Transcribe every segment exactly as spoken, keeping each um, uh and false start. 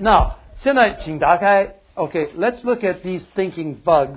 Now, 现在请打开 Okay, let's look at these thinking bugs.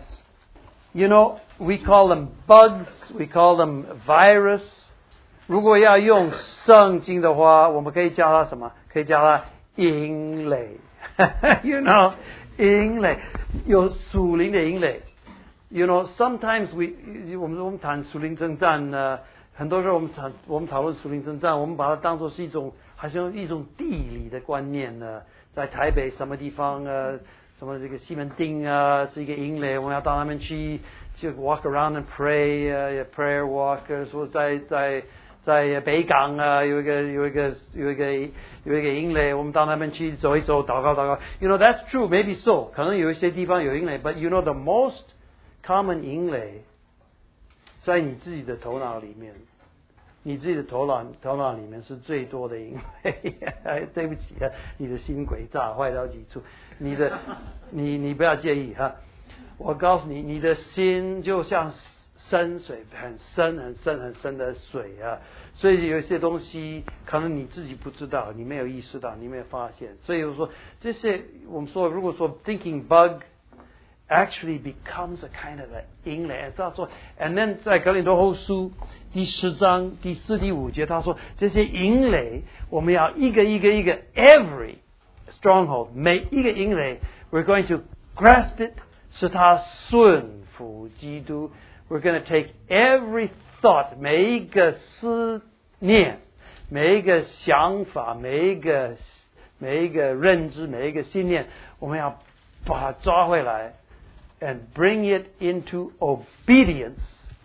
You know, we call them bugs, we call them virus. 如果要用圣经的话，我们可以叫它什么？可以叫它营垒。You know, 营垒，有属灵的营垒。You know, sometimes we 我们我们谈属灵征战呢，很多时候我们谈我们讨论属灵征战，我们把它当作是一种，好像一种地理的观念呢。在台北什么地方呃，什么这个西门町啊，是一个营垒，我们要到那边去，就 walk around and pray 呃 prayer walk， 说在在在北港啊，有一个有一个有一个有一个营垒，我们到那边去走一走，祷告祷告。You know that's true, maybe so. 可能有一些地方有营垒 ，but you know the most common 营垒在你自己的头脑里面，你自己的头脑头脑里面是最多的营垒。对不起啊，你的心诡诈坏到极处，你的你你不要介意哈。我告诉你，你的心就像深水，很深很深很深的水啊，所以有一些东西可能你自己不知道，你没有意识到，你没有发现。所以我说这些，我们说如果说 thinking bug actually becomes a kind of a 营垒，他说 and then 在格林多后书第十章第四第五节，他说这些营垒我们要一个一个一个 every stronghold 每一个营垒 we're going to grasp it， 使它顺服基督。We're going to take every thought， 每一个思念，每一个想法，每一个每一个认知，每一个信念，我们要把它抓回来 and bring it into obedience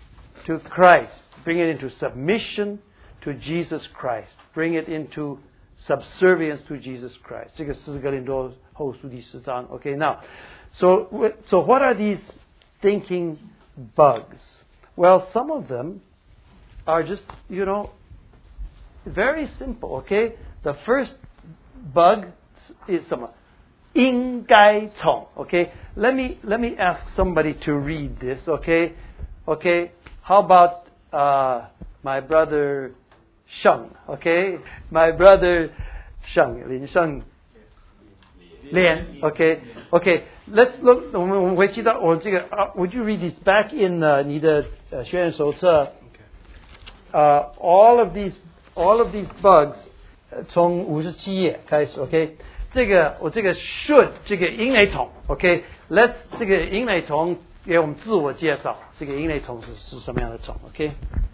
to Christ, bring it into submission to Jesus Christ, bring it into subservience to Jesus Christ. 这个是哥林多后书第十章 Okay, now, so, so what are these thinking bugs? Well, some of them are just, you know, very simple, okay? The first bug is 什么？应该从 okay? Let me, let me ask somebody to read this, okay? Okay? How about uh, my brother Sheng, okay? My brother Sheng, Lin Sheng. Lian, okay, okay. Let's look. 我们我们回去到我这个啊 ，Would you read this back in 呃、uh, 你的呃学员手册？呃、uh, all of these, all of these bugs， 从五十七页开始 ，OK。这个我这个 should 这个营垒虫 ，OK。Let's 这个营垒虫给我们自我介绍，这个营垒虫是是什么样的虫 ？OK。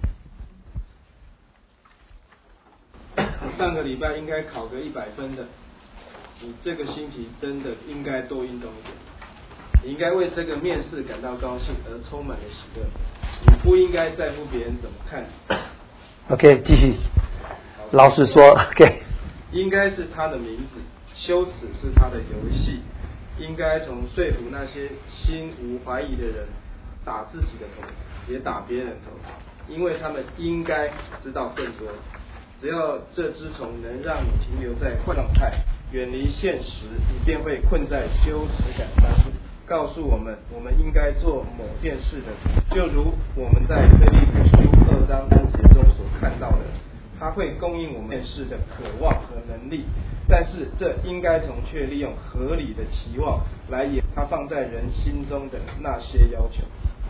上个礼拜应该考个一百分的。你这个星期真的应该多运动一点，你应该为这个面试感到高兴而充满了喜乐，你不应该在乎别人怎么看你。 OK， 继续。老实说 ，OK。 应该是他的名字，羞耻是他的游戏，应该从说服那些心无怀疑的人，打自己的头，也打别人头，因为他们应该知道更多。只要这只虫能让你停留在状态，远离现实，你便会困在羞耻感当中。告诉我们，我们应该做某件事的，就如我们在腓立比书二章三节中所看到的，它会供应我们事的渴望和能力。但是这应该从却利用合理的期望来演它放在人心中的那些要求。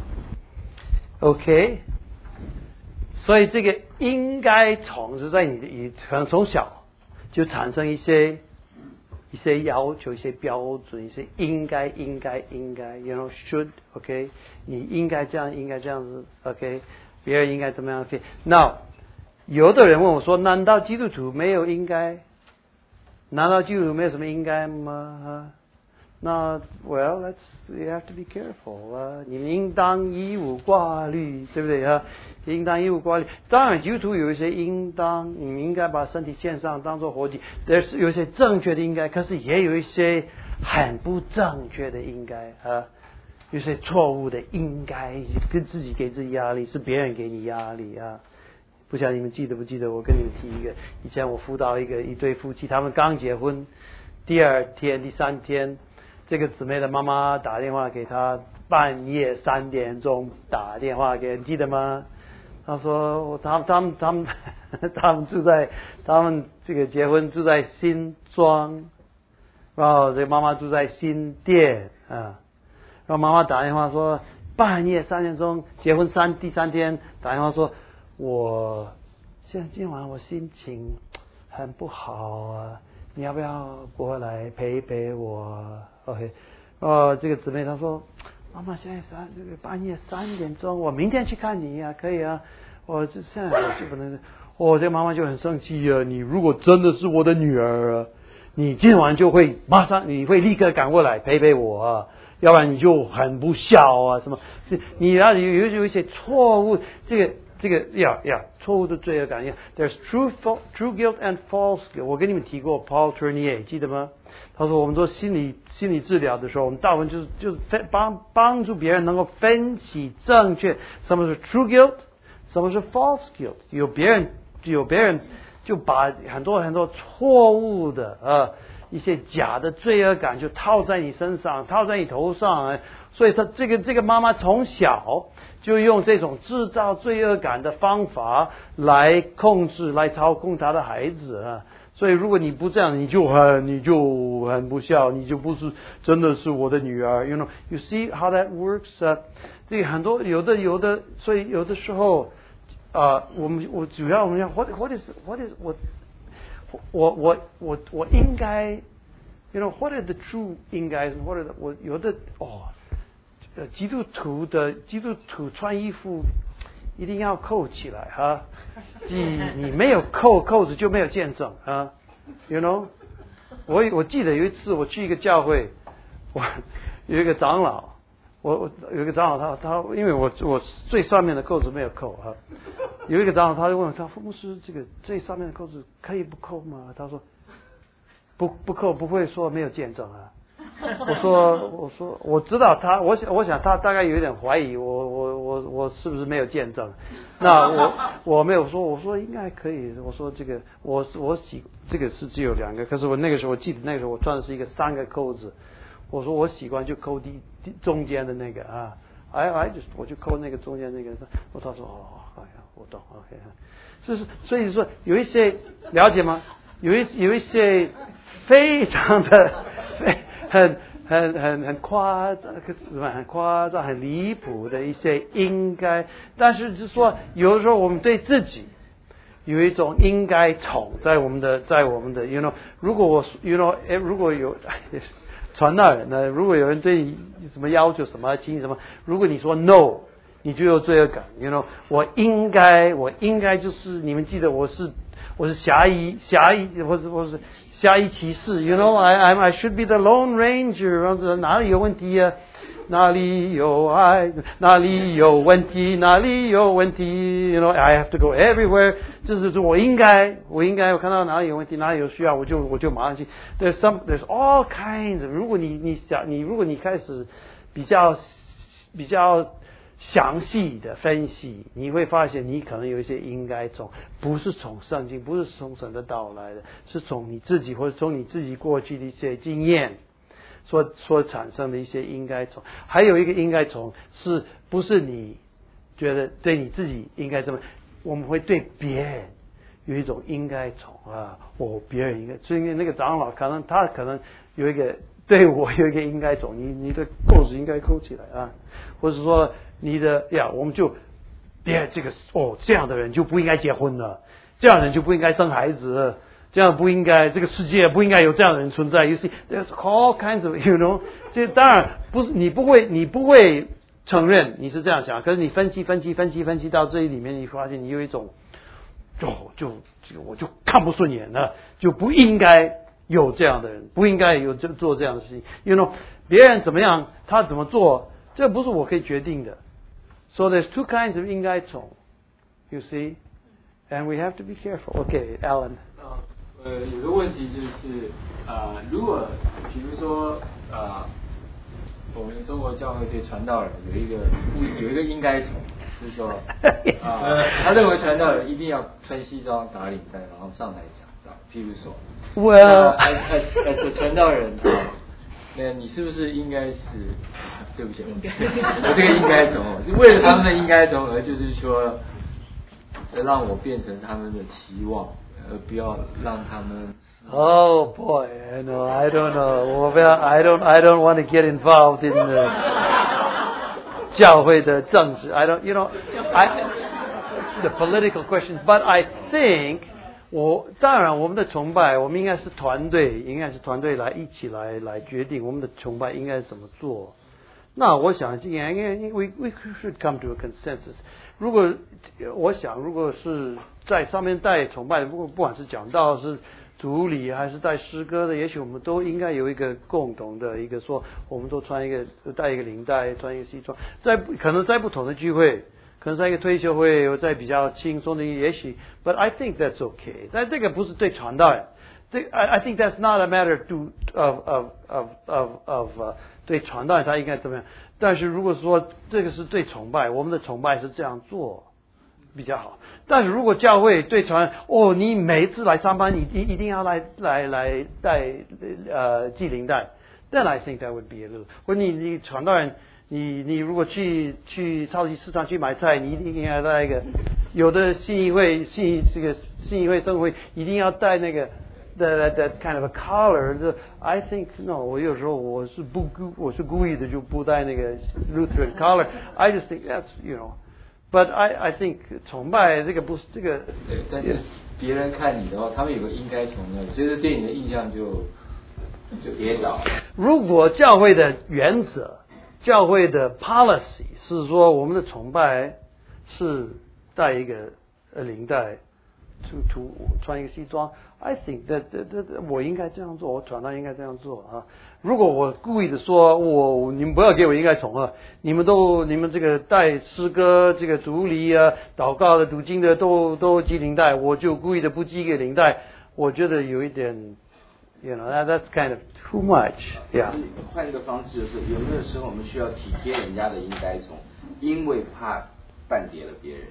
OK。所以这个应该从是在你的，你可能从小就产生一些一些要求、一些标准、一些应该、应该、应该 ，you know should OK， 你应该这样、应该这样子 OK， 别人应该怎么样 OK。Now， 有的人问我说：“难道基督徒没有应该？难道基督徒没有什么应该吗？”那 well, that's you have to be careful 啊，你们应当以无挂虑，对不对啊？应当以无挂虑。当然，基督徒有一些应当，你们应该把身体献上，当作活祭。但是有一些正确的应该，可是也有一些很不正确的应该啊，有些错误的应该，跟自己给自己压力，是别人给你压力啊。不晓得你们记得不记得？我跟你们提一个，以前我辅导一个一对夫妻，他们刚结婚，第二天、第三天。这个姊妹的妈妈打电话给他，半夜三点钟打电话给，你记得吗？他说他他们他们他们住在他们这个结婚住在新庄， 然后这个妈妈住在新店啊，然后妈妈打电话说半夜三点钟结婚三第三天打电话说，我现在今晚我心情很不好啊，你要不要过来陪陪我 ？OK， 哦，这个姊妹她说，妈妈现在三这个半夜三点钟，我明天去看你啊，可以啊，我这现在我就不能，我、哦、这个妈妈就很生气啊，你如果真的是我的女儿啊，你今晚就会马上你会立刻赶过来陪陪我啊。要不然你就很不孝啊，什么？你要有有有一些错误，这个这个呀呀，错误的罪恶感。There's true true guilt and false guilt。我跟你们提过 Paul Tournier， 记得吗？他说我们做心理心理治疗的时候，我们大部分就是就是帮帮助别人能够分析正确什么是 true guilt， 什么是 false guilt。有别人有别人就把很多很多错误的呃。一些假的罪恶感就套在你身上，套在你头上，所以他这个这个妈妈从小就用这种制造罪恶感的方法来控制、来操控她的孩子啊。所以如果你不这样，你就很你就很不孝，你就不是真的是我的女儿。You know, you see how that works？ 啊，这个很多有的有的，所以有的时候啊、呃，我们我主要我们要 what what is what is 我。我我我我应该 ，you know what are the true 应该 what are the, 我有的哦，呃，基督徒的基督徒穿衣服一定要扣起来哈，你你没有扣扣子就没有见证啊 ，you know， 我我记得有一次我去一个教会，我有一个长老。我我有一个长老他他因为我我最上面的扣子没有扣啊，有一个长老他就问我，他说牧师这个最上面的扣子可以不扣吗？他说不不扣不会说没有见证啊。我说我说我知道他，我想我想他大概有一点怀疑我我我我是不是没有见证？那我我没有说，我说应该可以。我说这个我我喜这个是只有两个，可是我那个时候我记得那个时候我穿的是一个三个扣子。我说我习惯就扣第中间的那个啊，哎哎，就我就扣那个中间那个。我他说哦，哎呀，我懂 ，OK。就是所以说有一些了解吗？有一有一些非常的非很很很很夸张，很夸张、很离谱的一些应该，但是就是说有的时候我们对自己有一种应该宠在我们的在我们的 ，you know， 如果我 you know， 如果有。传道人呢？如果有人对你什么要求、什么请你什么，如果你说 no， 你就有罪恶感。You know， 我应该，我应该就是你们记得我是我是侠义侠义，或者我是侠义骑士。You know，I I I should be the Lone Ranger。哪里有问题啊？哪里有爱？哪里有问题？哪里有问题 ？You know, I have to go everywhere。就是我应该，我应该，我看到哪里有问题，哪里有需要，我就我就马上去。There's some, there's all kinds of。如果你你想你，如果你开始比较比较详细的分析，你会发现你可能有一些应该从不是从圣经，不是从神的道来的，是从你自己或者从你自己过去的一些经验。所所产生的一些应该从，还有一个应该从，是不是你觉得对你自己应该这么？我们会对别人有一种应该从啊，哦，别人应该，所以那个长老可能他可能有一个对我有一个应该从，你你的扣子应该扣起来啊，或者说你的呀，我们就别这个哦这样的人就不应该结婚了，这样的人就不应该生孩子。这样不应该，这个世界不应该有这样的人存在。You see, there's all kinds of, you know. 这当然不是你不会，你不会承认你是这样想，可是你分析分析分析分析到这里面，你发现你有一种，哦，就就我就看不顺眼了，就不应该有这样的人，不应该有这做这样的事情。You know， 别人怎么样，他怎么做，这不是我可以决定的。So there's two kinds of 应该从 ，you see, and we have to be careful. Okay, Alan. 呃，有个问题就是，呃，如果比如说，呃，我们中国教会对传道人有一个有一个应该从，就是说，啊、呃，他认为传道人一定要穿西装打领带，然后上台讲道。譬如说， 我 as as 传道人啊，那你是不是应该是？对不起，我这个应该从，为了他们的应该从而就是说，让我变成他们的期望。 而不要让他们。 Oh boy, I know, I don't know. 我不要 I don't, I don't want to get involved in the 教会的政治。I don't, you know, I the political questions. But I think 我当然我们的崇拜，我们应该是团队，应该是团队来一起来来决定我们的崇拜应该怎么做。那我想应该应该 we we should come to a consensus。如果我想，如果是在上面带崇拜，不不管是讲道是。主礼还是带诗歌的，也许我们都应该有一个共同的一个说，我们都穿一个带一个领带，穿一个西装，在可能在不同的聚会，可能在一个退休会，有在比较轻松的，也许 ，but I think that's okay。但这个不是对传道人，这 I I think that's not a matter to of of of of of、uh, 对传道人他应该怎么样？但是如果说这个是对崇拜，我们的崇拜是这样做。比较好，但是如果教会对传哦，你每一次来上班，你一一定要来来来带呃系领带 ，then I think that would be a little。或你你传道人，你你如果去去超级市场去买菜，你一定要带一个，有的信义会信这个信义会生活会一定要带那个 that that kind of a collar。I think no， 我有时候我是不故我是故意的就不带那个 Lutheran collar。I just think that's you know。But I, I think 崇拜这个不是这个， 对，但是别人看你的话，他们有个应该崇拜，所以说对你的印象就就跌倒。 如果教会的原则、教会的 policy 是说我们的崇拜是带一个领带，涂涂穿一个西装 ，I think that that that 我应该这样做，我传道应该这样做啊。如果我故意的说，我你们不要给我应该宠啊，你们都你们这个带诗歌、这个主礼啊、祷告的、读经的都都系领带，我就故意的不系一个领带，我觉得有一点 ，you know that that's kind of too much。Yeah。 换一个方式就是，有没有时候我们需要体贴人家的应该宠，因为怕绊跌了别人。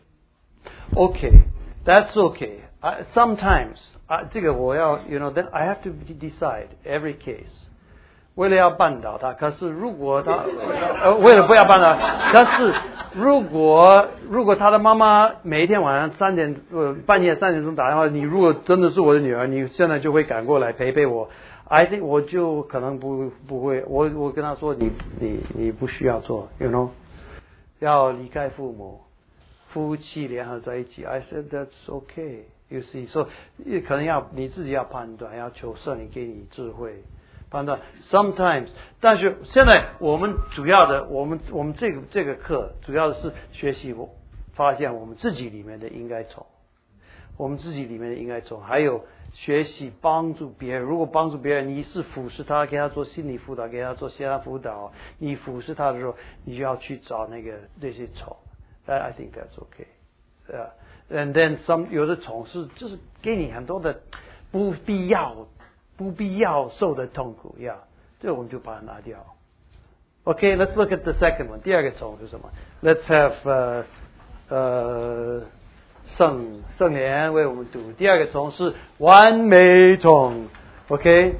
Okay, that's okay. I, sometimes 啊，这个我要 you know then I have to decide every case。为了要绊倒他，可是如果他呃为了不要绊倒他，可是如果如果他的妈妈每一天晚上三点呃半夜三点钟打电话，你如果真的是我的女儿，你现在就会赶过来陪陪我 ，I think 我就可能不不会，我我跟他说你你你不需要做 ，you know， 要离开父母，夫妻联合在一起 ，I said that's okay，you see， so 可能要你自己要判断，要求圣灵给你智慧。判断 sometimes， 但是现在我们主要的，我们我们这个这个课主要的是学习，发现我们自己里面的应该从，我们自己里面的应该从，还有学习帮助别人。如果帮助别人，你是俯视他，给他做心理辅导，给他做线上辅导，你俯视他的时候，你就要去找那个那些虫。I think that's okay. Yeah. And then some 有的虫是就是给你很多的不必要。不必要受的痛苦呀， yeah. 这个我们就把它拿掉。Okay, let's look at the second one. 第二个虫是什么 ？Let's have 呃呃圣圣莲为我们读。第二个虫是完美虫。OK。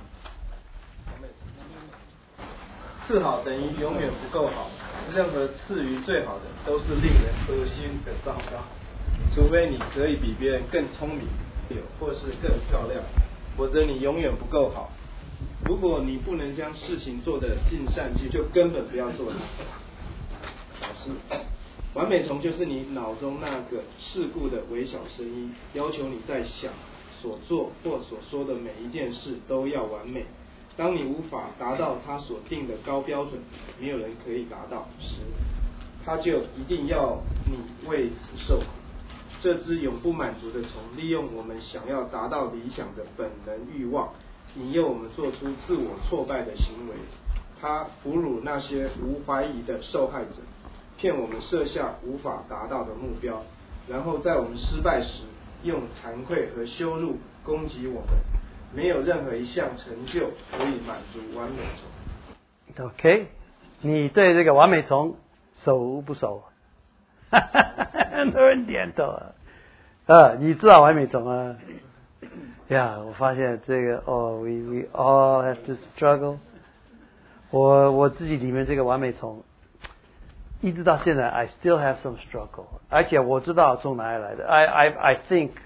次好等于永远不够好，任何次于最好的都是令人恶心的糟糕，除非你可以比别人更聪明，或是更漂亮。否则你永远不够好。如果你不能将事情做得尽善尽，就根本不要做它。老师，完美虫就是你脑中那个事故的微小声音，要求你在想、所做或所说的每一件事都要完美。当你无法达到他所定的高标准，没有人可以达到时，他就一定要你为此受苦。这只永不满足的虫，利用我们想要达到理想的本能欲望，引诱我们做出自我挫败的行为。它俘虏那些无怀疑的受害者，骗我们设下无法达到的目标，然后在我们失败时，用惭愧和羞辱攻击我们。没有任何一项成就可以满足完美虫。 OK， 你对这个完美虫熟不熟？很多人点头啊，啊，你知道完美虫啊？呀，我发现这个哦 ，we we all have to struggle。我我自己里面这个完美虫，一直到现在 ，I still have some struggle。而且我知道从哪里来的。I I I think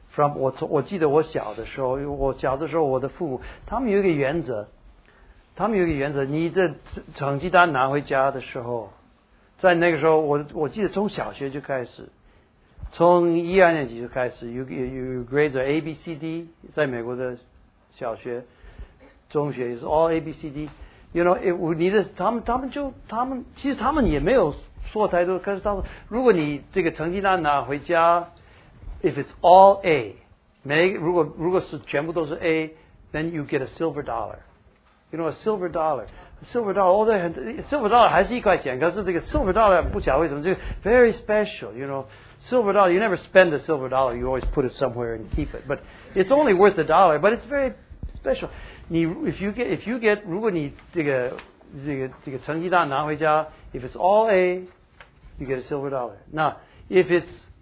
from 我从我记得我小的时候，我小的时候我的父母他们有一个原则，他们有一个原则，你的成绩单拿回家的时候，在那个时候我我记得从小学就开始，从一二年级就开始有有 grades A B C D， 在美国的小学、中学也是 all A B C D。You know， 你的他们他们就他们其实他们也没有说太多，可是他们如果你这个成绩单拿回家 ，if it's all A， 每如果如果是全部都是 A，then you get a silver dollar。You know a silver dollar，silver dollar， 哦对，很 silver dollar 还是一块钱，可是这个 silver dollar 不晓得为什么这个 very special，you know。Silver dollar, you never spend a silver dollar. You always put it somewhere and keep it. But it's only worth a dollar. But it's very special. 你 if you get if you get 如果你这个这个这个成绩单拿回家 if it's all A, you get a silver dollar. Now, if it's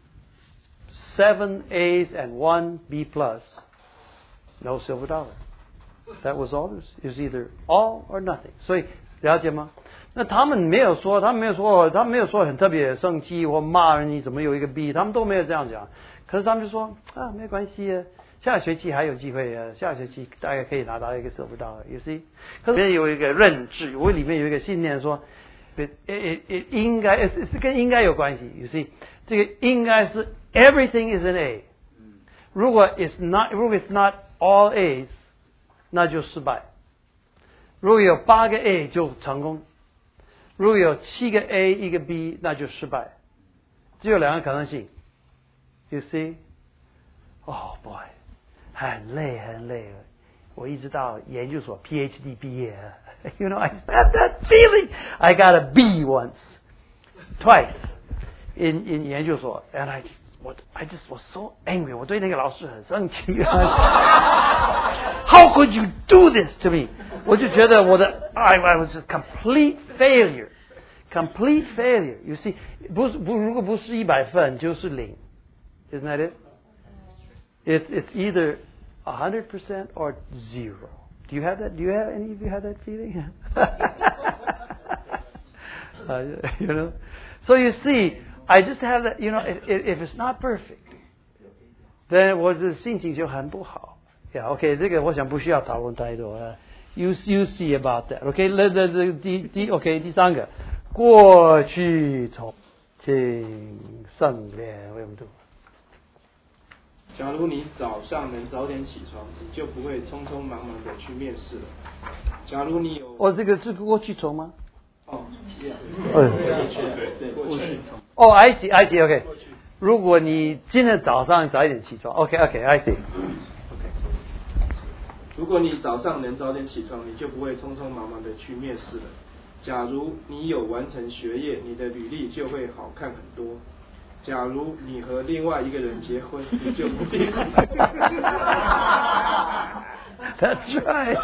seven A's and one B plus, no silver dollar. That was all. It was either all or nothing. 所以了解吗？那他们没有说，他们没有说，他们没有说很特别生气或骂人，你怎么有一个 B， 他们都没有这样讲。可是他们就说啊，没关系啊，下学期还有机会啊，下学期大概可以拿到一个 silver dollar。You see， 可是里面有一个认知，我里面有一个信念说，it it it 应该是跟应该有关系。You see， 这个应该是 everything is an A。如果 it's not， 如果 it's not all A's， 那就失败。如果有八个 A 就成功。如果有七个 A 一个 B， 那就失败。只有两个可能性。You see? Oh boy， 很累很累。我一直到研究所 P H D 毕业。You know, I had that feeling. I got a B once, twice in in 研究所 ，and I what I just was so angry. 我对那个老师很生气。How could you do this to me? 我就觉得我的 I, I was a complete failure, complete failure. You see， 不是不如果不是一百分就是零 ，Isn't that it? It's it's either a hundred percent or zero. Do you have that? Do you have any of you have that feeling? uh, you know, so you see, I just have that. You know, if, if it's not perfect, then 我的心情就很不好。Yeah, OK， 这个我想不需要讨论太多啊。You you see about that, OK？ 那那那第第 OK 第三个，过去从，请圣莲为我们读。 假如你早上能早点起床，你就不会匆匆忙忙的去面试了。假如你有， 哦，这个是过去从吗？ 哦，一样， 对对，过去从。 哦 ，I see, I see, OK。如果你今天早上早一点起床 ，OK, OK, I see。 如果你早上能早点起床，你就不会匆匆忙忙的去面试了。假如你有完成学业，你的履历就会好看很多。假如你和另外一个人结婚，你就不必。 That's right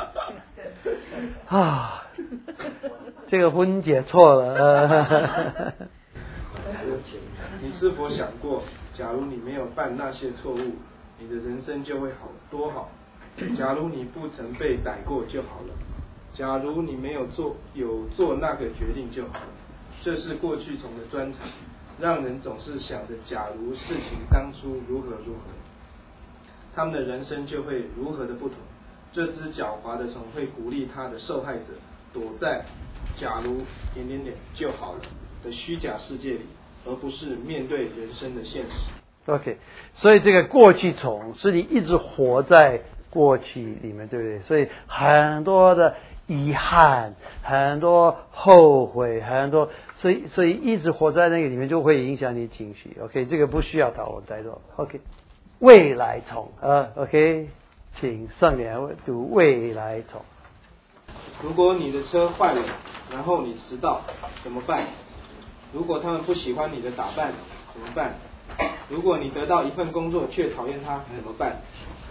啊，这个婚解错了。 你是否想过，假如你没有犯那些错误，你的人生就会好多好？假如你不曾被逮过就好了。假如你没有做有做那个决定就好了。这是过去虫的专长，让人总是想着假如事情当初如何如何，他们的人生就会如何的不同。这只狡猾的虫会鼓励他的受害者躲在假如点点点就好了的虚假世界里，而不是面对人生的现实。 OK， 所以这个过去虫是你一直活在过去里面，对不对？所以很多的遗憾，很多后悔，很多，所以所以一直活在那个里面就会影响你情绪。OK， 这个不需要讨论太多。OK， 未来虫啊 ，OK， 请圣莲读未来虫。 如果你的车坏了，然后你迟到，怎么办？如果他们不喜欢你的打扮，怎么办？如果你得到一份工作却讨厌它，怎么办？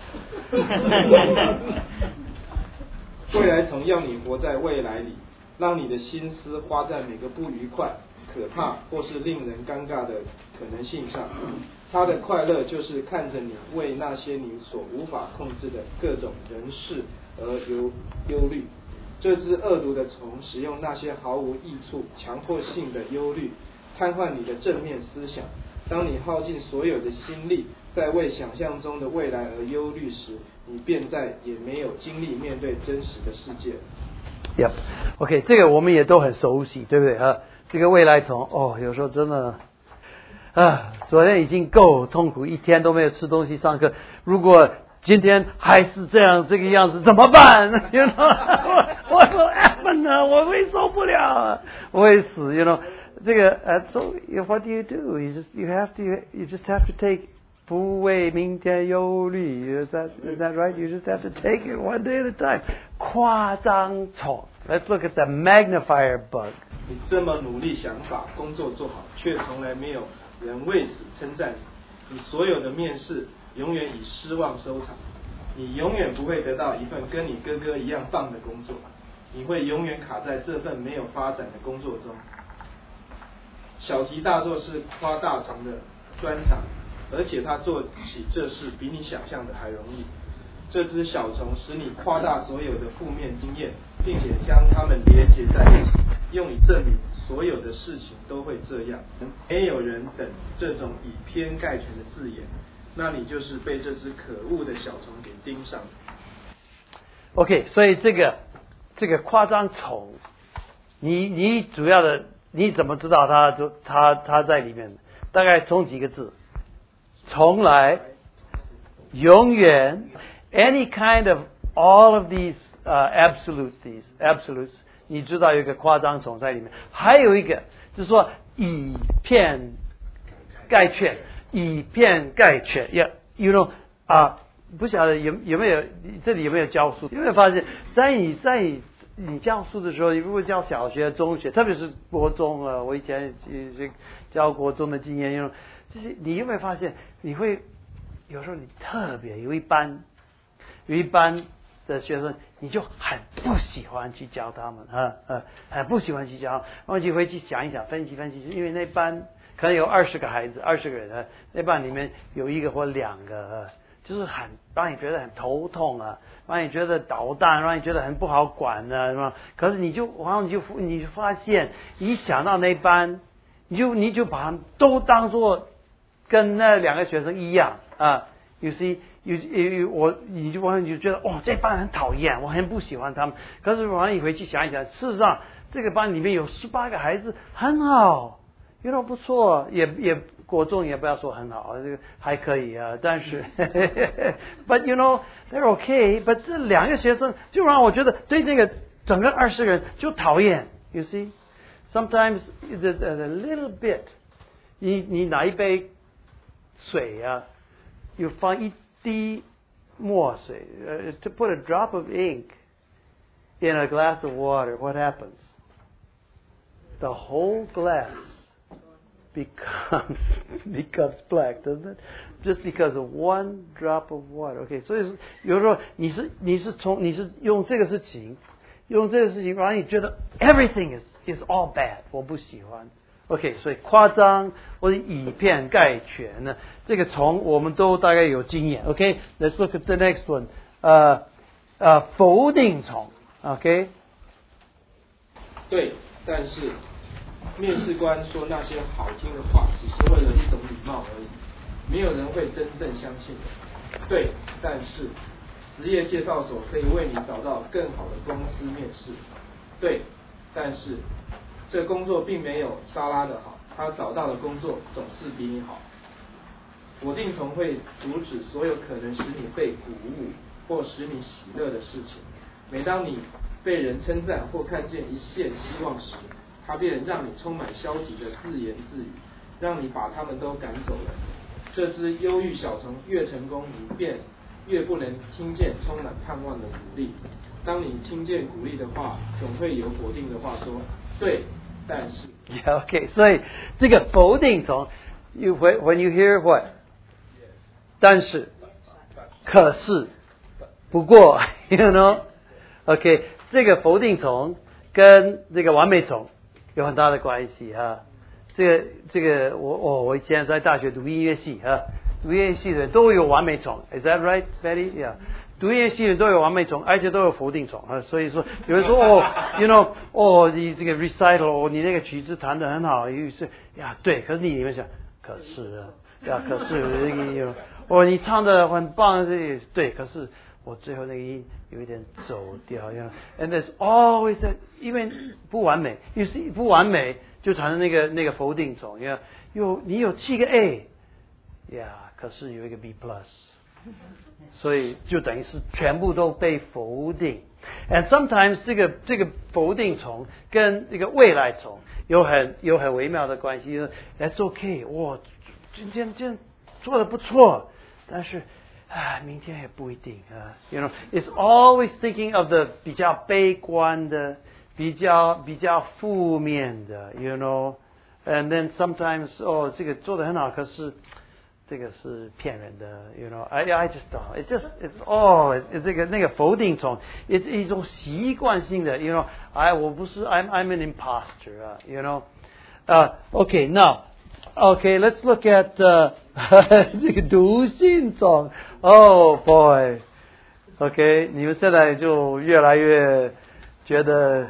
未来虫要你活在未来里，让你的心思花在每个不愉快、可怕或是令人尴尬的可能性上。他的快乐就是看着你为那些你所无法控制的各种人事而忧忧虑。这只恶毒的虫使用那些毫无益处、强迫性的忧虑，瘫痪你的正面思想。当你耗尽所有的心力在为想象中的未来而忧虑时，你便再也没有精力面对真实的世界。 Yep. OK， 这个我们也都很熟悉，对不对啊？这个未来虫，哦，有时候真的啊，昨天已经够痛苦，一天都没有吃东西上课。如果今天还是这样这个样子怎么办？ you know? 我我说哎呢，我会受不了，我会死。You know， 这个呃 ，so what do you do? You just you have to you just have to take 不为明天忧虑。Is that is that right? You just have to take it one day at a time. 夸张虫 ，Let's look at the magnifier bug. 你这么努力想把工作做好，却从来没有人为此称赞你。你所有的面试永远以失望收场，你永远不会得到一份跟你哥哥一样棒的工作，你会永远卡在这份没有发展的工作中。小题大做是夸大虫的专长，而且他做起这事比你想象的还容易。这只小虫使你夸大所有的负面经验，并且将它们连结在一起，用以证明所有的事情都会这样。没有人等这种以偏概全的字眼，那你就是被这只可恶的小虫给盯上了。 OK， 所以这个这个夸张虫，你你主要的你怎么知道它就它它在里面？大概从几个字，从来，永远 ，any kind of all of these 呃、uh, absolute these absolutes， 你知道有一个夸张虫在里面，还有一个就是说以偏概全。以偏概全 ，Yeah， you know 啊，不晓得有有没有这里有没有教书？有没有发现，在你在你你教书的时候，如果教小学、中学，特别是国中啊，我以前教国中的经验，用就是你有没有发现，你会有时候你特别有一班有一班的学生，你就很不喜欢去教他们啊啊，很不喜欢去教，然后就会去想一想、分析分析，因为那班。可能有二十个孩子，二十个人，那班里面有一个或两个，就是很让你觉得很头痛啊，让你觉得捣蛋，让你觉得很不好管啊，是吧？可是你就，然后你就你就发现，一想到那班，你就你就把他们都当作跟那两个学生一样啊。You see， you, you, 我你就完全就觉得哦，这班很讨厌，我很不喜欢他们。可是完了你回去想一想，事实上这个班里面有十八个孩子，很好。You know 不错，也也国中也不要说很好，这个还可以啊。但是 ，but you know they're okay。but 这两个学生就让我觉得对那个整个二十个人就讨厌。You see, sometimes the a little bit， 你你拿一杯水啊，有放一滴墨水，呃、uh, ，to put a drop of ink in a glass of water, what happens? The whole glass.Becomes becomes black, doesn't it? Just because of one drop of water. Okay， 所以有时候你是你是从你是用这个事情，用这个事情让你觉得 everything is is all bad， 我不喜欢。OK， 所以夸张或者以偏概全呢，这个从我们都大概有经验。OK，let's、okay? look at the next one。呃呃，否定从 OK。 对，但是。面试官说那些好听的话，只是为了一种礼貌而已，没有人会真正相信的。对，但是职业介绍所可以为你找到更好的公司面试。对，但是这工作并没有莎拉的好，他找到的工作总是比你好。否定虫会阻止所有可能使你被鼓舞或使你喜乐的事情。每当你被人称赞或看见一线希望时，它便让你充满消极的自言自语，让你把他们都赶走了。这只忧郁小虫越成功，你便越不能听见充满盼望的鼓励。当你听见鼓励的话，总会有否定的话说：“对，但是。” Yeah, okay， 所以这个否定虫 ，you when when you hear what， 但是，可是，不过 ，you know，OK， 这个否定虫跟这个完美虫。有很大的关系啊，这个这个我我我以前在大学读音乐系啊，读音乐系的人都有完美虫 ，Is that right, Betty? Yeah， 读音乐系的人都有完美虫，而且都有否定虫啊。所以说有人说哦 ，you know， 哦，你这个 recital， 哦，你那个曲子弹得很好，于是呀对，可是你里面想，可是啊，呀可是那个哦，你唱的很棒，这对，可是我最后那个音有一点走掉，you know, and there's always that， 因为不完美，于是不完美就产生那个那个否定种，因为有你有七个 A， 呀、yeah, ，可是有一个 B plus， 所以就等于是全部都被否定。And sometimes 这个这个否定虫跟这个未来虫有很有很微妙的关系。That's okay， 哇，今天今天做的不错，但是啊，明天也不一定啊。You know, it's always thinking of the 比较悲观的、比较比较负面的 ，you know. And then sometimes 哦，这个做的很好，可是这个是骗人的 ，you know. I I just don't. It just it's all 这个那个否定虫 ，it's 一种习惯性的 ，you know. 哎，我不是 I'm I'm an imposter 啊 ，you know. 啊、uh, ，OK now. Okay, let's look at uh, 这个读心种。Oh boy. OK， 你们现在就越来越觉得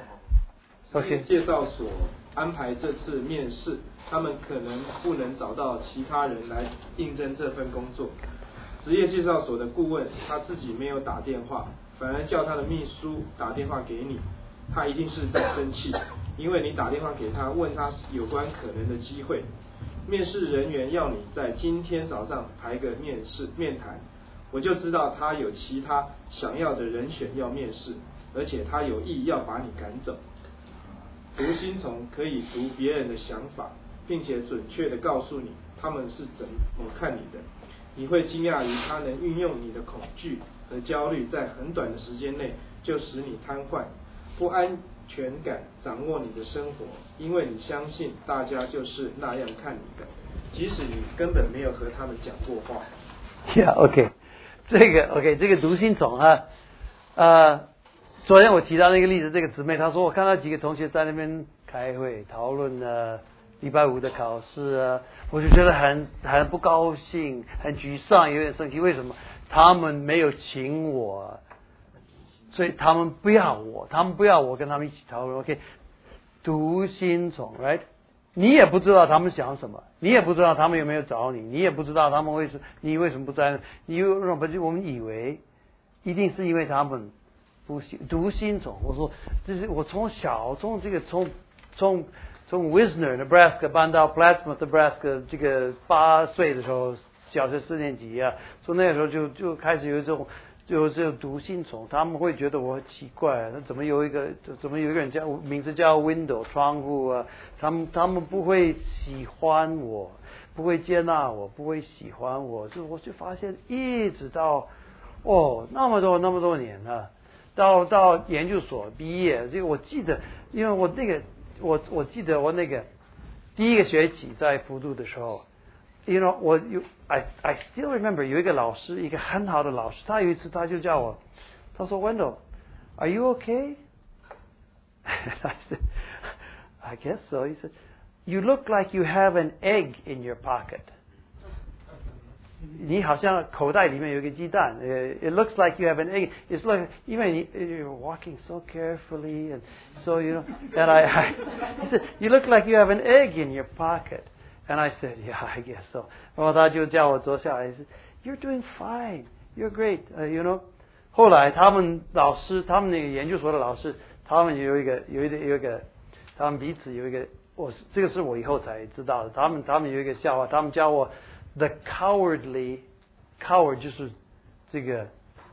OK。 介绍所安排这次面试，他们可能不能找到其他人来应征这份工作。职业介绍所的顾问他自己没有打电话，反而叫他的秘书打电话给你，他一定是在生气，因为你打电话给他，问他有关可能的机会。面试人员要你在今天早上排个面试面谈，我就知道他有其他想要的人选要面试，而且他有意要把你赶走。读心虫可以读别人的想法，并且准确地告诉你他们是怎么看你的。你会惊讶于他能运用你的恐惧和焦虑，在很短的时间内就使你瘫痪、不安全感掌握你的生活，因为你相信大家就是那样看你的，即使你根本没有和他们讲过话。 Yeah, OK， 这个 OK， 这个读心虫啊，呃，昨天我提到那个例子，这个姊妹她说，我看到几个同学在那边开会讨论呃礼拜五的考试啊，我就觉得很很不高兴，很沮丧，有点生气。为什么？他们没有请我。所以他们不要我，他们不要我跟他们一起讨论。OK， 读心虫 ，right？ 你也不知道他们想什么，你也不知道他们有没有找你，你也不知道他们为什你为什么不在？你有我们以为一定是因为他们不喜读心虫。我说，这是我从小从这个从从从 Wisner，Nebraska 搬到 Plattsmouth，Nebraska 这个八岁的时候，小学四年级啊，从那个时候就就开始有这种。就这种读心虫，他们会觉得我很奇怪，那怎么有一个怎么有一个人叫名字叫 window 窗户啊？他们他们不会喜欢我，不会接纳我，不会喜欢我，就我就发现一直到哦那么多那么多年了，到到研究所毕业，这个我记得，因为我那个我我记得我那个第一个学期在复读的时候。You know， 我有 I I still remember 有一个老师，一个很好的老师，他有一次他就叫我，他说 Wendell，Are you okay? I said, I guess so. He said, You look like you have an egg in your pocket. 你好像口袋里面有一个鸡蛋。It looks like you have an egg. It's like 因为你 you're walking so carefully and so you know. And I, I he said, You look like you have an egg in your pocket.And I said, yeah, I guess so. 然后他就叫我坐下来 ，He said, You're doing fine, you're great, uh, you know. 后来他们老师，他们那个研究所的老师，他们有一个有一个有一个，他们彼此有一个，我这个是我以后才知道的。他们他们有一个笑话，他们叫我 the cowardly coward 就是这个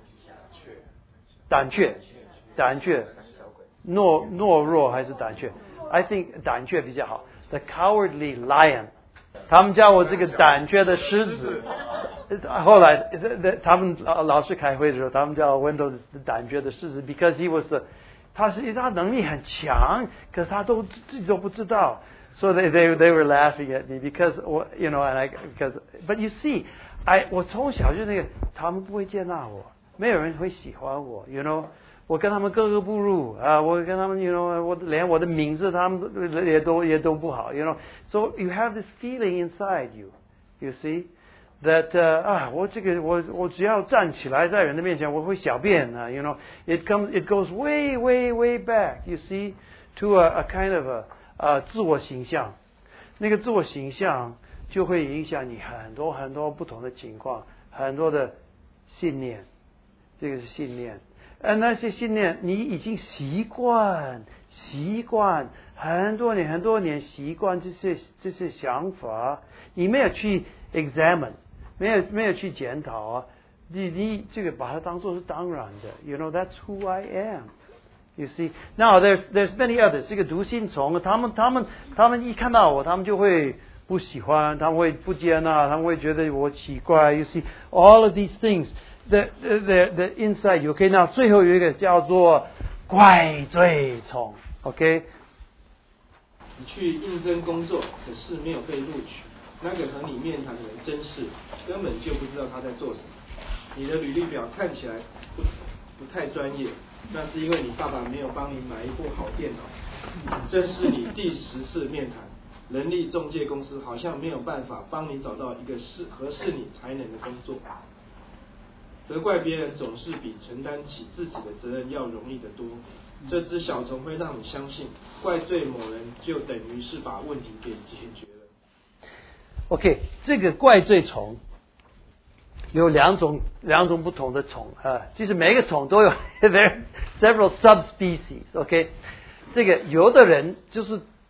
胆怯，胆怯，懦懦弱还是胆怯 ？I think 胆怯比较好。The cowardly lion， 他们叫我这个胆怯的狮子。后来他们老师开会的时候，他们叫 Wendell 胆怯的狮子 ，because he was the， 他是他能力很强，可是他都自己都不知道。So they they they were laughing at me because you know and I because but you see I 我从小就那个他们不会接纳我，没有人会喜欢我 ，you know。我跟他们格格不入啊！我跟他们 ，you know， 我连我的名字他们也都也都不好 ，you know。So you have this feeling inside you, you see that 呃、uh, 啊，我这个我我只要站起来在人的面前，我会小便啊 ，you know。It comes, it goes way, way, way back, you see, to a, a kind of a 呃、uh, 自我形象。那个自我形象就会影响你很多很多不同的情况。 很多的信念，这个是信念。而那些信念你已经习惯习惯很多年很多年习惯这些这些想法，你没有去 examine， 没有没有去检讨啊，你你这个把它当作是当然的。You know that's who I am. You see now there's there's many others. 这个读心虫，他们他们他们一看到我，他们就会不喜欢，他们会不接纳，他们会觉得我奇怪。You see all of these things. The the the inside OK， 那最后有一个叫做怪罪虫 OK。 你去应征工作，可是没有被录取，那个和你面谈的人真是根本就不知道他在做什么。你的履历表看起来不不太专业，那是因为你爸爸没有帮你买一部好电脑。这是你第十次面谈，人力中介公司好像没有办法帮你找到一个适合适你才能的工作。责怪别人总是比承担起自己的责任要容易得多。这只小虫会让你相信，怪罪某人就等于是把问题给解决了。 OK， 这个怪罪虫有两种两种不同的虫啊，其实每个虫都有 there are several subspecies。OK， 这个有的人就是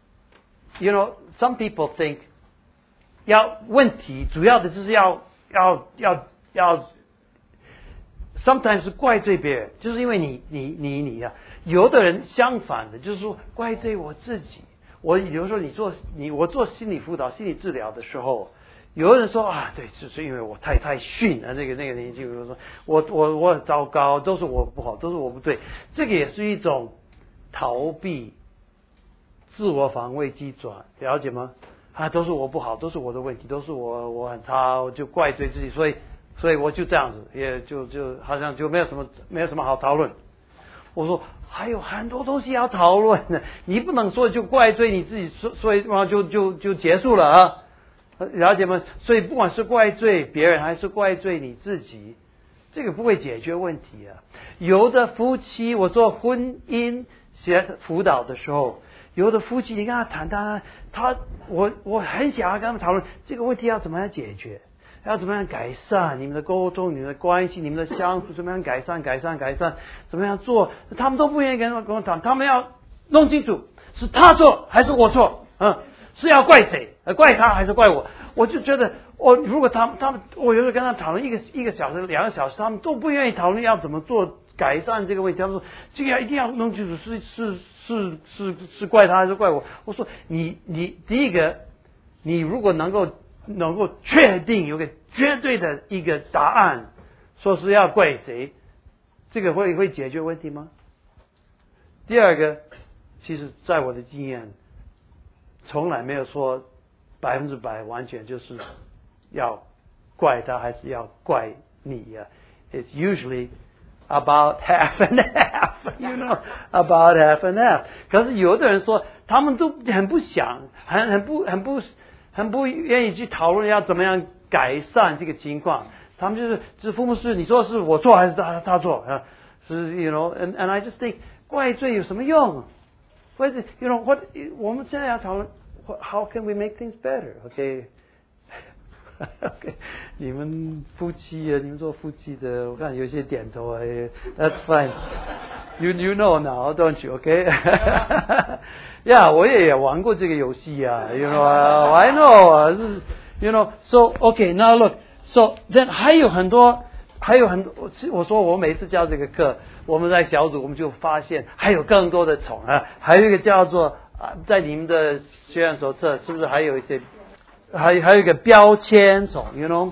，you know some people think 要问题主要的就是要要要要。sometimes 是怪罪别人，就是因为你你你你啊，有的人相反的，就是说怪罪我自己。我比如说你做你我做心理辅导、心理治疗的时候，有的人说啊，对，就是因为我太太逊了，那个那个年纪，比如说我我我很糟糕，都是我不好，都是我不对，这个也是一种逃避、自我防卫机转，了解吗？啊，都是我不好，都是我的问题，都是我我很差，我就怪罪自己，所以。所以我就这样子，也就就好像就没有什么没有什么好讨论。我说还有很多东西要讨论呢，你不能说就怪罪你自己，所所以然后就就就结束了啊，了解吗？所以不管是怪罪别人还是怪罪你自己，这个不会解决问题啊。有的夫妻，我做婚姻协辅导的时候，有的夫妻你跟他谈谈，他我我很想要跟他们讨论这个问题要怎么样解决。要怎么样改善你们的沟通、你们的关系、你们的相处？怎么样改善、改善、改善？怎么样做？他们都不愿意跟我跟我谈，他们要弄清楚是他错还是我错，嗯，是要怪谁？怪他还是怪我？我就觉得，我如果他们他们，我有时候跟他讨论一个一个小时、两个小时，他们都不愿意讨论要怎么做改善这个问题。他们说这个要一定要弄清楚是是是是是怪他还是怪我？我说你你第一个，你如果能够。能够确定有个绝对的一个答案，说是要怪谁，这个会会解决问题吗？第二个，其实在我的经验，从来没有说百分之百完全就是要怪他还是要怪你啊。It's usually about half and half, you know, about half and half. 可是有的人说，他们都很不想，很很不很不。很不愿意去讨论要怎么样改善这个情况，他们就是就是父母是你说是我错还是他他错啊？是 you know and and I just think 怪罪有什么用？或者 you know what 我们现在要讨论 how can we make things better？ OK OK 你们夫妻啊，你们做夫妻的，我看有些点头啊 ，That's fine. You you know now, don't you? OK 呀， yeah, 我也玩过这个游戏啊 ，you know, I know, you know, so OK, now look, so then 还有很多，还有很多，我说我每次教这个课，我们在小组我们就发现还有更多的虫啊，还有一个叫做啊，在你们的学员手册是不是还有一些，还还有一个标签虫 ，you know,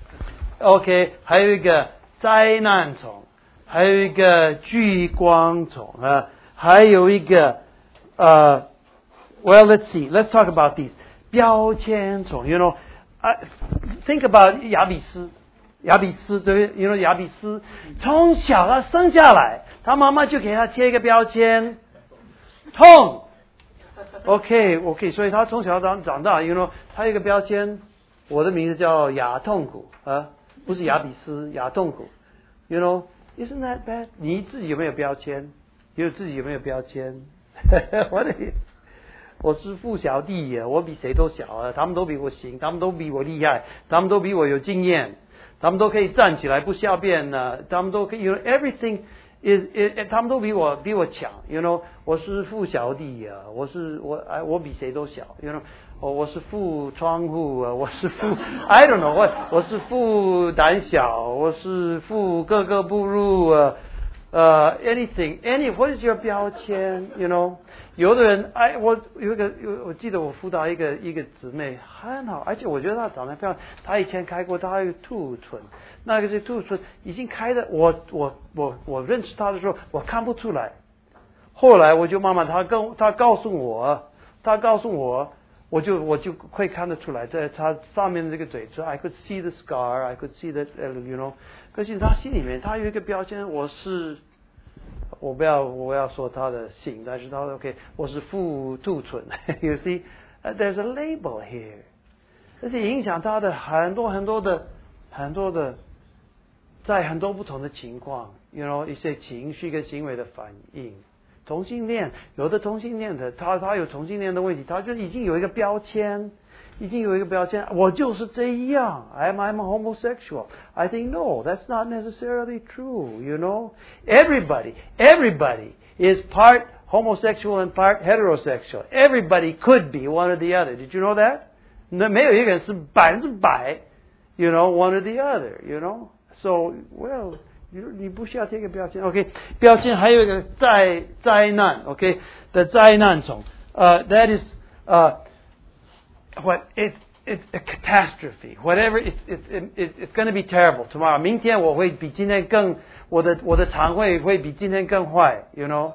OK， 还有一个灾难虫，还有一个聚光虫啊，还有一个。Uh, well, let's see. Let's talk about these. 标签虫 you know, I think about 亚比斯，亚比斯对 ，you know 亚比斯从小他生下来，他妈妈就给他贴一个标签，痛。OK OK， 所以他从小长长大 ，you know， 他有一个标签，我的名字叫亚痛苦啊，不是亚比斯，亚痛苦 ，you know，isn't that bad？ 你自己有没有标签？有自己有没有标签？我的，我是富小弟呀，我比谁都小啊，他们都比我行，他们都比我厉害，他们都比我有经验， 他们都可以站起来不小便呢，他们都可以 ，you know everything is， is 他们都比我比我强 ，you know 我是副小弟啊，我是我哎我比谁都小 ，you know 我我是副窗户啊，我是副 I don't know 我我是副胆小，我是副格格不入啊。呃、uh, ，anything, any, what is your 标签 ？You know， 有的人，哎，我有一个，有我记得我辅导一个一个姊妹很好，而且我觉得她长得漂亮。她以前开过，她有兔唇，那个是兔唇已经开的，我我我我认识她的时候，我看不出来。后来我就慢慢，她跟她告诉我，她告诉我，我就我就会看得出来，在她上面的这个嘴唇 ，I could see the scar, I could see the, you know。可是他心里面，他有一个标签，我是，我不要，我要说他的姓，但是他说 OK， 我是副兔唇 ，You see, there's a label here， 而且影响他的很多很多的很多的，在很多不同的情况 ，you know 一些情绪跟行为的反应。同性恋，有的同性恋的，他他有同性恋的问题，他就已经有一个标签。已经有一个标签，我就是这样。I'm I'm a homosexual. I think no, that's not necessarily true. You know, everybody, everybody is part homosexual and part heterosexual. Everybody could be one or the other. Did you know that? 那没有一个人是百分之百 ，you know, one or the other. You know, so well, 你不需要这个标签。OK， 标签还有一个灾灾难 ，OK 的灾难虫，呃、uh, ，that is 呃、uh,。What it's it's a catastrophe. Whatever it's it's it's it's going to be terrible tomorrow. 明天我会比今天更，我的我的肠胃会比今天更坏。You know,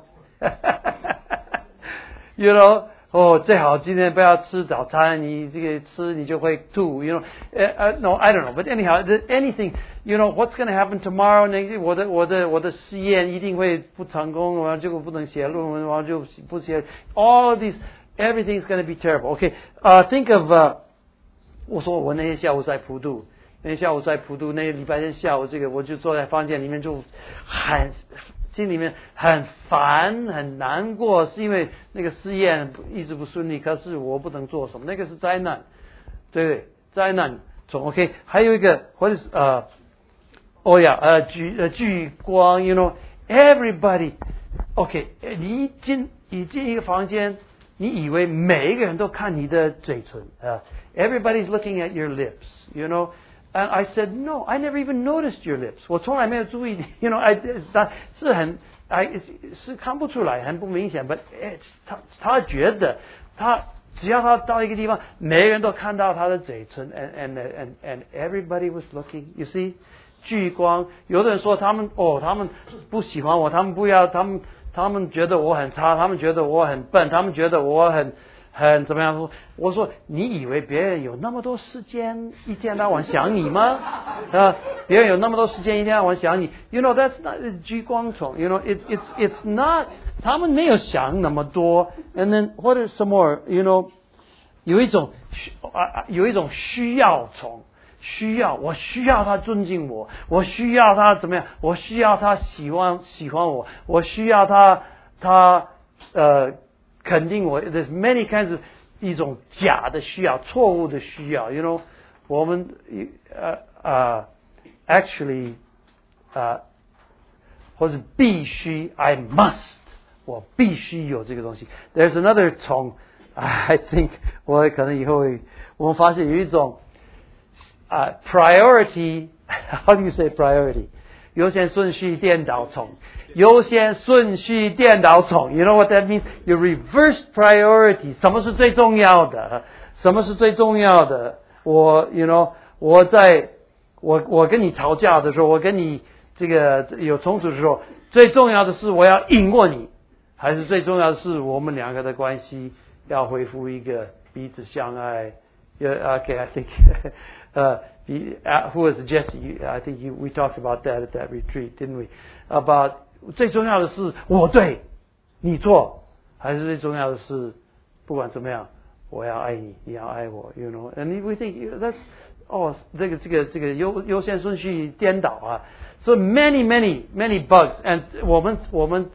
you know. 哦，最好今天不要吃早餐，你这个吃你就会吐。You know, uh, uh, no, I don't know. But anyhow, anything. You know, what's going to happen tomorrow? 那个我的我的我的实验一定会不成功，然后就不能写论文，然后就不写。All of these. Everything's going to be terrible. Okay, uh, think of, uh, 我说我那天下午在普渡，那天下午在普渡，那礼拜天下午这个我就坐在房间里面就很心里面很烦很难过，是因为那个试验一直不顺利，可是我不能做什么，那个是灾难，对不对？灾难从 OK， 还有一个或者是呃，哦呀呃聚呃聚光 ，you know everybody OK， 你一进一进一个房间。你以为每一个人都看你的嘴唇啊、uh,？Everybody's looking at your lips, you know. And I said, no, I never even noticed your lips. 我从来没有注意 ，you know, I 是很 I 是看不出来，很不明显。But it's 他他觉得他只要他到一个地方，每个人都看到他的嘴唇 ，and and and and everybody was looking. You see， 聚光。有的人说他们哦，他们不喜欢我，他们不要他们。他们觉得我很差，他们觉得我很笨，他们觉得我很很怎么样？我说，你以为别人有那么多时间一天到晚想你吗？啊，别人有那么多时间一天到晚想你 ？You know that's not 聚光虫 ，You know it's it's it's not， 他们没有想那么多。And then what is some more？You know， 有一种啊有一种需要虫。需要，我需要他尊敬我，我需要他怎么样？我需要他喜欢喜欢我，我需要他他呃肯定我。There's many kinds of 一种假的需要，错误的需要。You know， 我们呃呃 actually 呃或者必须 I must， 我必须有这个东西。There's another 虫 I think 我可能以后会我们发现有一种。Uh, priority, how do you say priority? 优先顺序颠倒虫，优先顺序颠倒虫。You know what that means? You reverse priority. 什么是最重要的？什么是最重要的？我 ，you know， 我在我我跟你吵架的时候，我跟你这个有冲突的时候，最重要的是我要赢过你，还是最重要的是我们两个的关系要恢复一个彼此相爱？ Yeah, okay, I think. Uh, who was Jesse? I think you, we talked about that at that retreat, didn't we? About 最重要的是我对你错，还是最重要的是不管怎么样，我要爱你，你要爱我 ，you know? And we think that's oh 这个这个这个优优先顺序颠倒啊。So many many many bugs, and 我们我们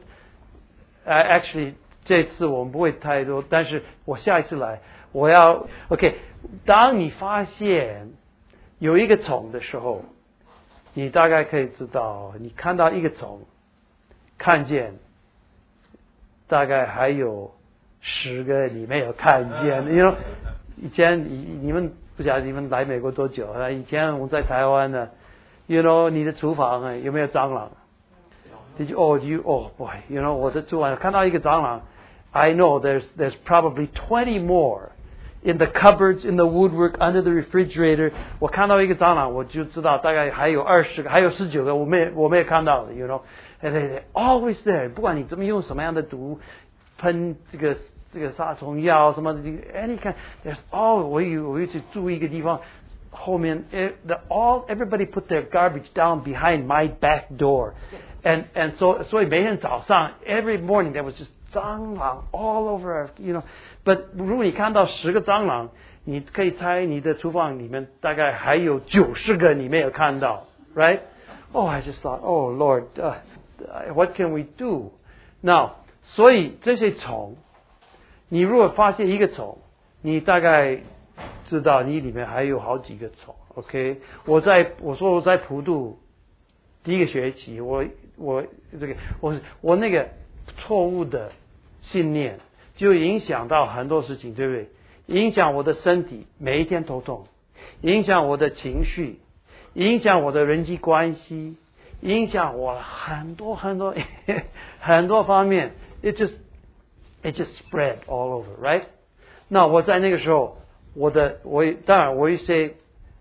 uh, actually 这次我们不会太多，但是我下一次来我要 OK。当你发现有一个虫的时候， 你大概可以知道，你看到一个虫，看见大概还有十个你没有看见。因为以前你你们不晓得你们来美国多久啊？以前我在台湾呢 ，you know 你的厨房啊有没有蟑螂？ Did you oh you oh boy you know 我的厨房看到一个蟑螂 ，I know there's there's probably twenty more in the cupboards, in the woodwork, under the refrigerator. 我看到一个蟑螂，我就知道大概还有二十个，还有十九个我没我没有看到的 ，you know， and they always there. 不管你怎么用什么样的毒，喷这个这个杀虫药什么的，哎，你看 there's all 我有我有去注意一个地方。后面 the all everybody put their garbage down behind my back door, and and so 所以每天早上 every morning there was just 蟑螂 all over, you know. But 如果你看到十个蟑螂，你可以猜你的厨房里面大概还有九十个你没有看到 ，right? Oh, I just thought, oh Lord, uh, what can we do? Now, 所以这些虫，你如果发现一个虫，你大概知道你里面还有好几个虫 ，OK？ 我在我说我在普渡第一个学期，我我这个我我那个错误的信念就影响到很多事情，对不对？影响我的身体，每一天头痛；影响我的情绪，影响我的人际关系，影响我很多很多很多方面。It just it just spread all over, right? 那我在那个时候。我的我当然我有些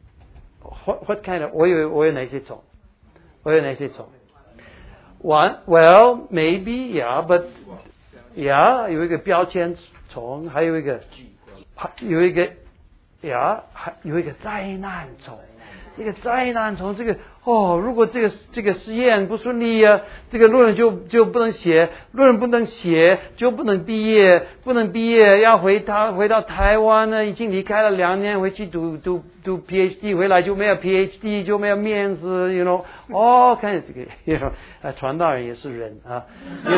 what what kind of 我有我有哪些虫？我有哪些虫 ？One well maybe yeah but yeah 有一个标签虫，还有一个有一个 yeah 还有一个灾难虫。这个灾难虫，这个哦，如果这个这个实验不顺利啊，这个论文就就不能写，论文不能写就不能毕业，不能毕业要回他回到台湾呢，已经离开了两年，回去读读读 PhD 回来就没有 PhD 就没有面子 ，you know， 哦，看这个 ，you know， 啊，传道人也是人啊 ，you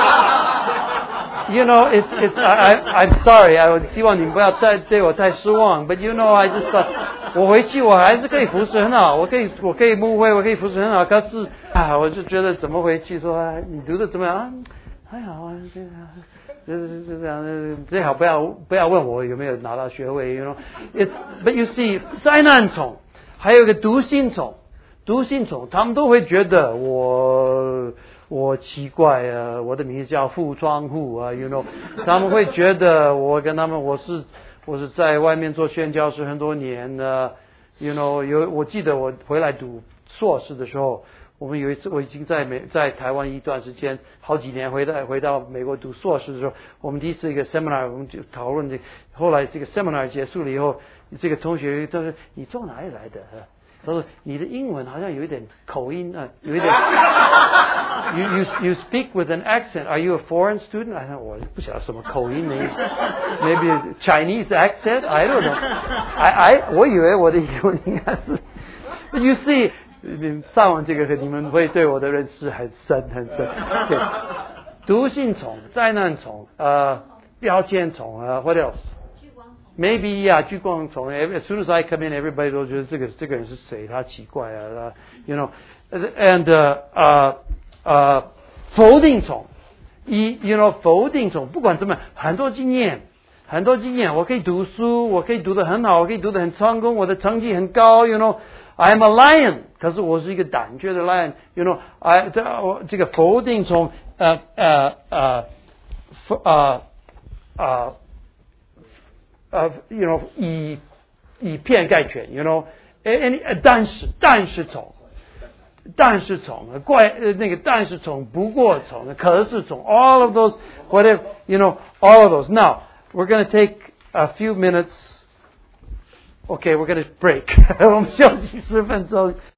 know，you know it's it's I I'm sorry， 我希望你们不要再对我太失望 ，but you know I just thought, 我回去我还是可以服侍很好，我可以我可以牧会，我可以服侍很好，可是啊，我就觉得怎么回去说、啊、你读的怎么样？啊、还好啊，这样。就是这样，最好不要不要问我有没有拿到学位 ，you know。It, but you see， 灾难虫，还有一个毒性虫，毒性虫，他们都会觉得我我奇怪啊，我的名字叫傅窗户啊 ，you know， 他们会觉得我跟他们我是我是在外面做宣教士很多年的 ，you know， 有我记得我回来读硕士的时候。我们有一次，我已经在美在台湾一段时间，好几年回到回到美国读硕士的时候，我们第一次一个 seminar， 我们就讨论这个。后来这个 seminar 结束了以后，这个同学他说：“你从哪里来的？”他说：“你的英文好像有一点口音啊，有一点。you you you speak with an accent. Are you a foreign student？” 哎，我不晓得什么口音呢 ，maybe Chinese accent. I don't know. I I 我以为我的英文应该是 ，but you see。上完这个，你们会对我的认识很深很深。对，毒性虫、灾难虫、呃，标签虫啊 ，what else？Maybe 啊，聚光虫。As soon as I come in, everybody 都觉得这个这个人是谁？他奇怪啊 ，you know，and 呃呃，否定虫，一 you know 否定虫，不管怎么，很多经验。很多经验，我可以读书，我可以读得很好，我可以读得很成功，我的成绩很高 ，you know。I'm a lion， 可是我是一个胆怯的 lion，you know， I 这这个否定从呃呃呃呃呃呃 you know 以以偏概全 ，you know， any 但是但是从但是从怪呃那个但是从不过从可是从 all of those whatever you know all of those now we're going to take a few minutes. Okay, we're going to break. 我们休息十分钟。